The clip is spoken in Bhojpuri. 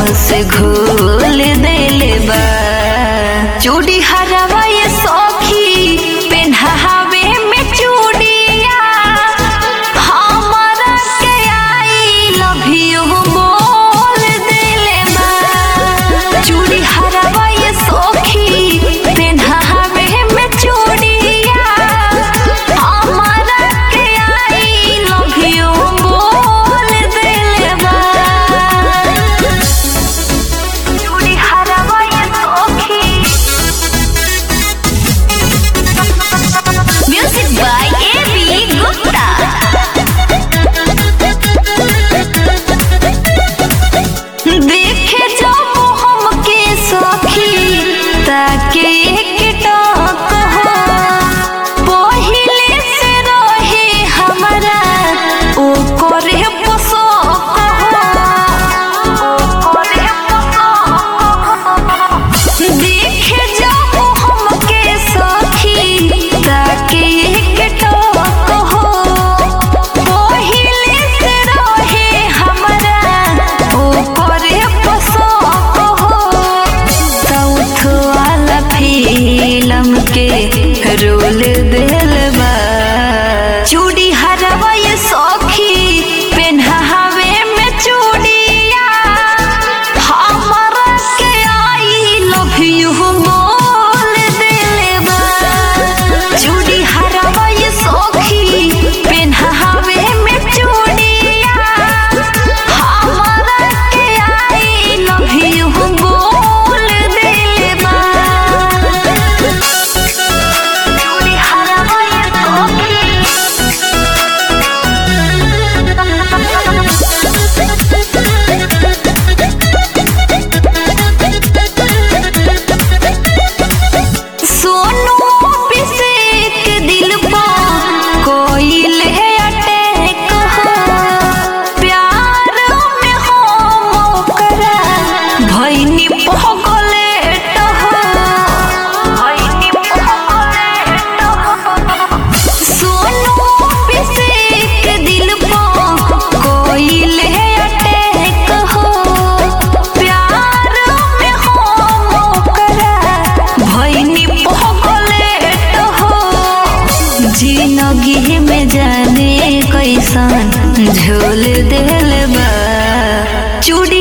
से घोल देले बा। चूड़ी हरवा ये सखी पेन्हावे में चूड़िया, हमरा के आई लव यू बोल देले बा। चूड़ी हरवा ये सखी पेन्हावे में चूड़िया, हमरा के आई लव यू बोल देले बा। चूड़ी हरवा ये सखी। Music by A.B. Gupta। देखे जब हमके सखी ताके एक टक हो, पहिले से रहे हमरा ओकरे पसंद हो। देखे जब हमके सखी ताके एक टक हो, पहिले से रहे हमरा ओकरे पसंद हो। साउथ वाला फिल्म के रोल देल बा। चूड़ी हरवा ये सखी पेन्हावे में चूड़िया, हमरा के आई लव यू बोल देले बा। चूड़ी हरवा ये सखी पेन्हावे में चूड़िया, हमरा के आई लव यू बोल देले बा। चूड़ी हरवा ये सखी। सोनू अभिषेक दिल पा कोइल है अटैक हो, प्यार में हम ओकरा भइनी पगलेट हो। सोनू अभिषेक दिल पा कोइल है अटैक हो, प्यार में हम ओकरा भइनी पगलेट हो। जिंदगी में जाने कैसन झोल देल बा। चूड़ी